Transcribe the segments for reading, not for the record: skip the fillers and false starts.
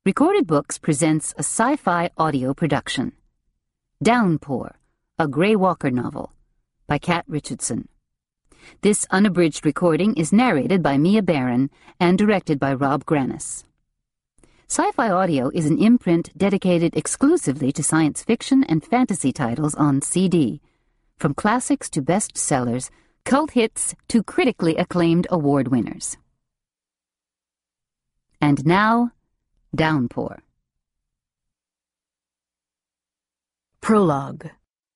Recorded Books presents a sci-fi audio production. Downpour, a Gray Walker novel, by Kat Richardson. This unabridged recording is narrated by Mia Barron and directed by Rob Granis. Sci-Fi Audio is an imprint dedicated exclusively to science fiction and fantasy titles on CD, from classics to bestsellers, cult hits to critically acclaimed award winners. And now, Downpour. Prologue.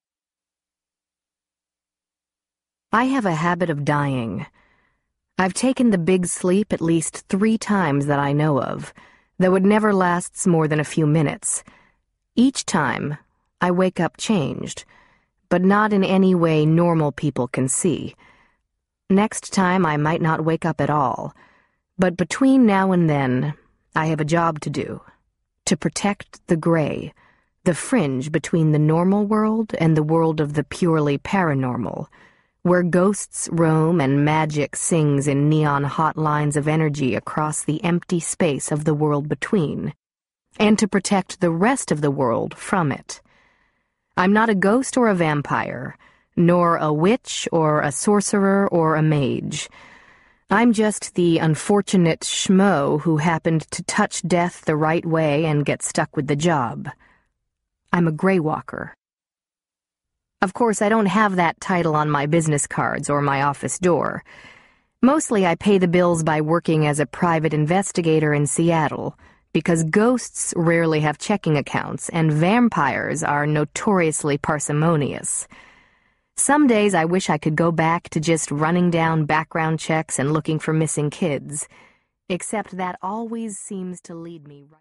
I have a habit of dying. I've taken the big sleep at least 3 times that I know of, though it never lasts more than a few minutes. Each time, I wake up changed, but not in any way normal people can see. Next time, I might not wake up at all, but between now and then, I have a job to do, to protect the gray, the fringe between the normal world and the world of the purely paranormal, where ghosts roam and magic sings in neon hot lines of energy across the empty space of the world between, and to protect the rest of the world from it. I'm not a ghost or a vampire, nor a witch or a sorcerer or a mage. I'm just the unfortunate schmo who happened to touch death the right way and get stuck with the job. I'm a Gray Walker. Of course, I don't have that title on my business cards or my office door. Mostly I pay the bills by working as a private investigator in Seattle, because ghosts rarely have checking accounts and vampires are notoriously parsimonious. Some days I wish I could go back to just running down background checks and looking for missing kids, except that always seems to lead me right